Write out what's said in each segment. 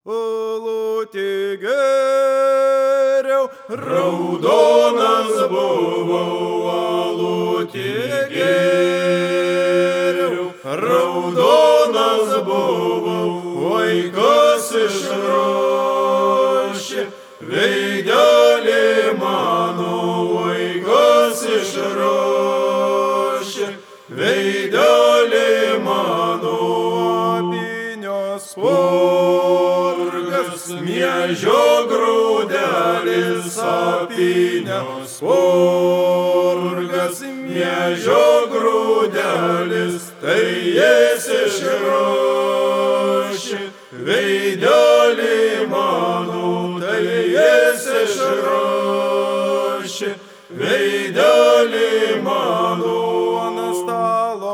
alutį geriau, raudonas buvau, alutį geriau, raudonas buvau, oi kas išrašė veidelį mano, oi kas išrašė veidelį mano. apynio spurgas, miežio grūdelis, apynio spurgas, miežio grūdelis, tai jis išrašė veidelį mano, tai jis išrašė veidelį mano. ant stalo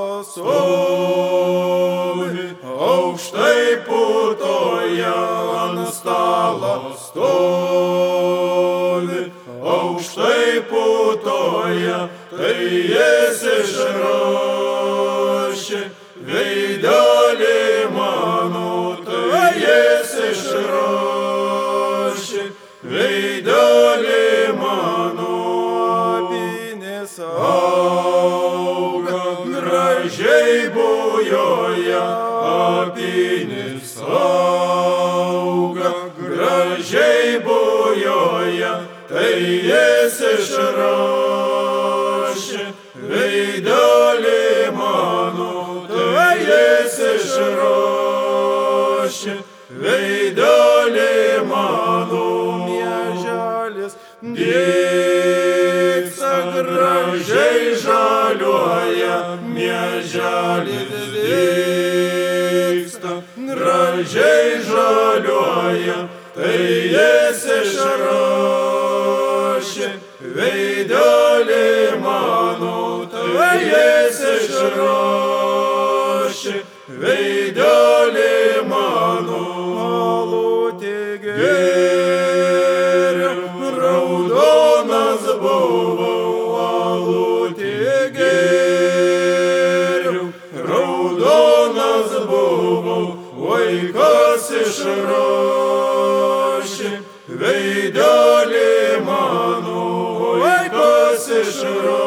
Stovi aukštai putoja, ant stalo stovi aukštai putoja, tai jis išrašė veidelį mano, tai jis išrašė veidelį mano. apynės Auga gražiai bujoja, apynės auga gražiai bujoja, tai jis išrašė veidelį mano, tai jis išrašė veidelį mano. mieželis Dygsta gražiai žaliuoja, mieželis dygsta gražiai žaliuoja, tai jis išrašė veidelį mano, tai jis išrašė veidelį mano. alutį Geriau, raudonas buvau, alutį geriau, raudonas buvau, oi kas išrašė veidelį mano, oi kas išrašė